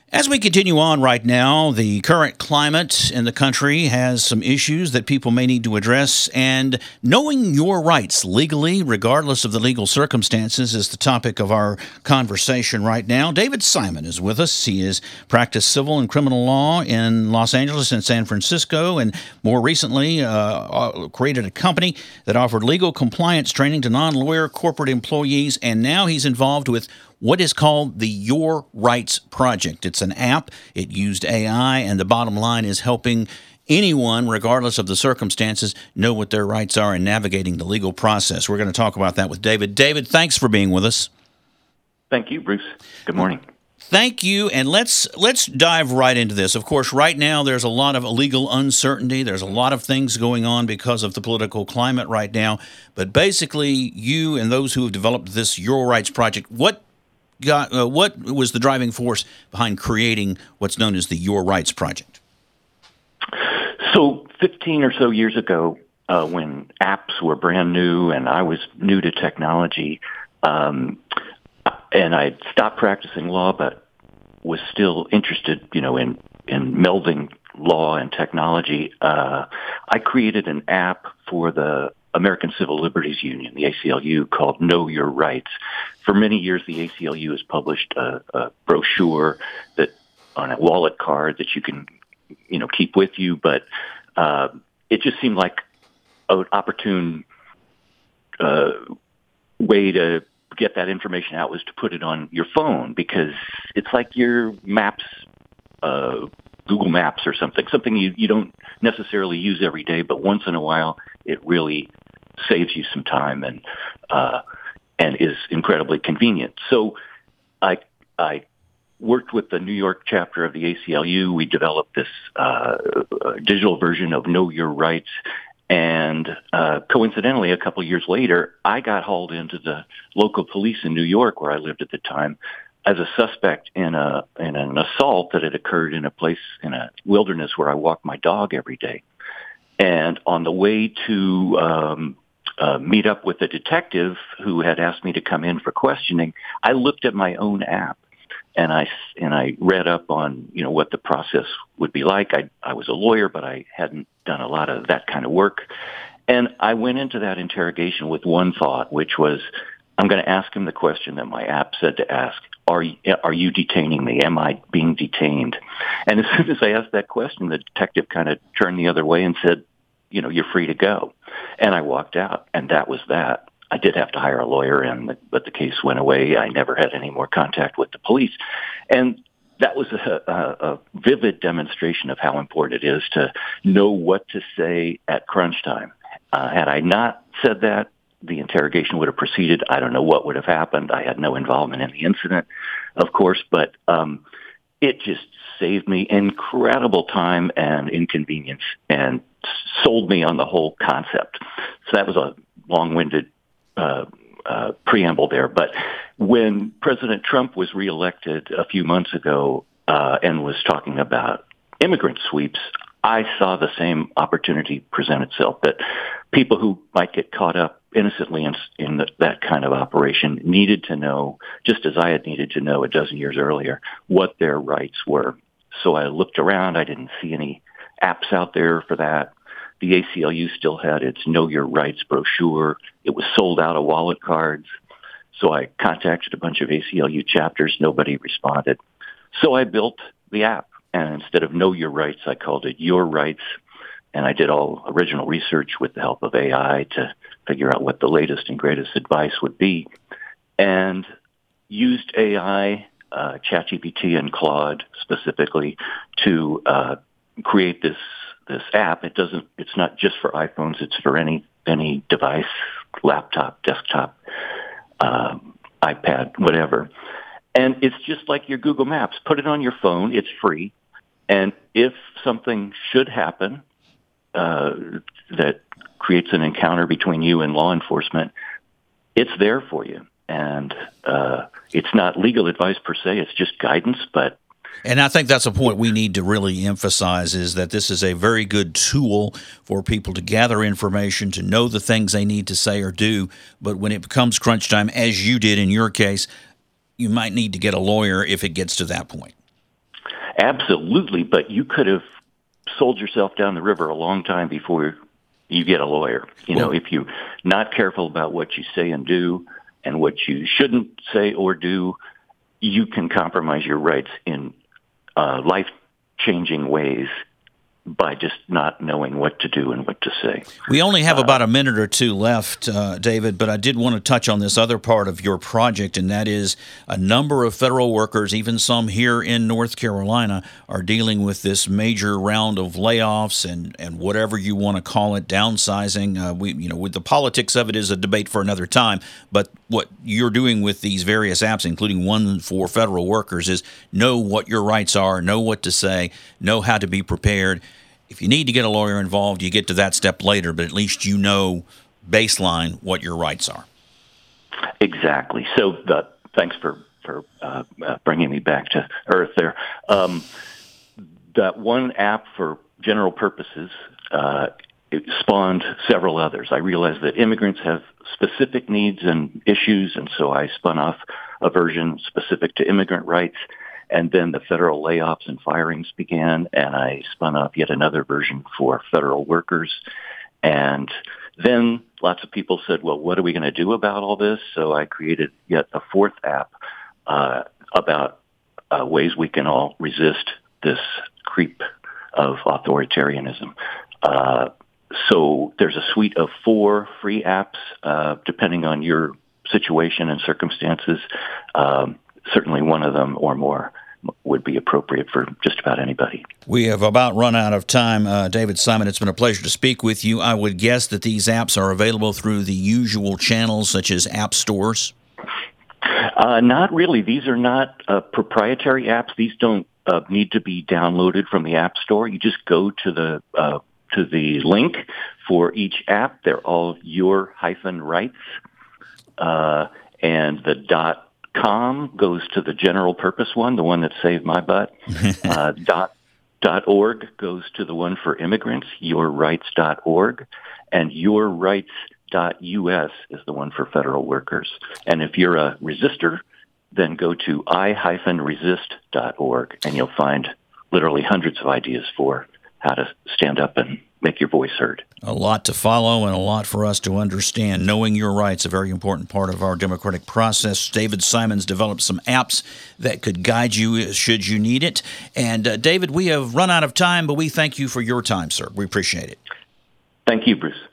As we continue on right now, the current climate in the country has some issues that people may need to address, and knowing your rights legally, regardless of the legal circumstances, is the topic of our conversation right now. David Simon is with us. He has practiced civil and criminal law in Los Angeles and San Francisco, and more recently created a company that offered legal compliance training to non-lawyer corporate employees, and now he's involved with what is called the Your Rights Project. It's an app. It used AI, and the bottom line is helping anyone, regardless of the circumstances, know what their rights are and navigating the legal process. We're going to talk about that with David. David, thanks for being with us. Thank you, Bruce. Good morning. Thank you, and let's dive right into this. Of course, right now there's a lot of legal uncertainty. There's a lot of things going on because of the political climate right now. But basically, you and those who have developed this Your Rights Project, what was the driving force behind creating what's known as the Your Rights Project? So 15 or so years ago, when apps were brand new and I was new to technology, and I stopped practicing law, but was still interested, in melding law and technology, I created an app for the American Civil Liberties Union, the ACLU, called Know Your Rights. For many years, the ACLU has published a brochure that on a wallet card that you can, keep with you. But it just seemed like an opportune way to get that information out was to put it on your phone, because it's like your maps, Google Maps or something you don't necessarily use every day, but once in a while it really saves you some time and is incredibly convenient. So I worked with the New York chapter of the ACLU. We developed this digital version of Know Your Rights, and coincidentally, a couple of years later, I got hauled into the local police in New York, where I lived at the time, as a suspect in an assault that had occurred in a place in a wilderness where I walked my dog every day. And on the way to meet up with a detective who had asked me to come in for questioning, I looked at my own app and I read up on what the process would be like. I was a lawyer, but I hadn't done a lot of that kind of work, and I went into that interrogation with one thought, which was, I'm going to ask him the question that my app said to ask. Are you detaining me? Am I being detained? And as soon as I asked that question, the detective kind of turned the other way and said, you're free to go. And I walked out, and that was that. I did have to hire a lawyer, but the case went away. I never had any more contact with the police. And that was a vivid demonstration of how important it is to know what to say at crunch time. Had I not said that, the interrogation would have proceeded. I don't know what would have happened. I had no involvement in the incident, of course, but it just saved me incredible time and inconvenience and sold me on the whole concept. So that was a long-winded preamble there. But when President Trump was reelected a few months ago and was talking about immigrant sweeps, I saw the same opportunity present itself, that people who might get caught up innocently in that kind of operation needed to know, just as I had needed to know a dozen years earlier, what their rights were. So I looked around. I didn't see any apps out there for that. The ACLU still had its Know Your Rights brochure. It was sold out of wallet cards. So I contacted a bunch of ACLU chapters. Nobody responded. So I built the app. And instead of Know Your Rights, I called it Your Rights. And I did all original research with the help of AI to figure out what the latest and greatest advice would be. And used AI, ChatGPT and Claude specifically, to create this app. It's not just for iPhones. It's for any device, laptop, desktop, iPad, whatever. And it's just like your Google Maps. Put it on your phone. It's free. And if something should happen that creates an encounter between you and law enforcement, it's there for you. And it's not legal advice per se. It's just guidance, but And I think that's a point we need to really emphasize, is that this is a very good tool for people to gather information, to know the things they need to say or do. But when it becomes crunch time, as you did in your case, you might need to get a lawyer if it gets to that point. Absolutely, but you could have sold yourself down the river a long time before you get a lawyer. If you're not careful about what you say and do and what you shouldn't say or do, you can compromise your rights in life-changing ways by just not knowing what to do and what to say. We only have about a minute or two left, David, but I did want to touch on this other part of your project, and that is a number of federal workers, even some here in North Carolina, are dealing with this major round of layoffs and whatever you want to call it, downsizing. With the politics of it is a debate for another time, but what you're doing with these various apps, including one for federal workers, is know what your rights are, know what to say, know how to be prepared. If you need to get a lawyer involved, you get to that step later, but at least you know baseline what your rights are. Exactly. So thanks for bringing me back to earth there. That one app for general purposes, it spawned several others. I realized that immigrants have specific needs and issues, and so I spun off a version specific to immigrant rights. And then the federal layoffs and firings began, and I spun up yet another version for federal workers. And then lots of people said, well, what are we going to do about all this? So I created yet a fourth app about ways we can all resist this creep of authoritarianism. So there's a suite of 4 free apps, depending on your situation and circumstances. Certainly one of them or more would be appropriate for just about anybody. We have about run out of time. David Simon, it's been a pleasure to speak with you. I would guess that these apps are available through the usual channels such as app stores? Not really. These are not proprietary apps. These don't need to be downloaded from the App Store. You just go to the link for each app. They're all your-rights, and the .com goes to the general purpose one, the one that saved my butt. .org goes to the one for immigrants, yourrights.org, and yourrights.us is the one for federal workers. And if you're a resistor, then go to i-resist.org, and you'll find literally hundreds of ideas for how to stand up and make your voice heard. A lot to follow and a lot for us to understand. Knowing your rights, a very important part of our democratic process. David Simon's developed some apps that could guide you should you need it. And David, we have run out of time, but we thank you for your time, sir. We appreciate it. Thank you, Bruce.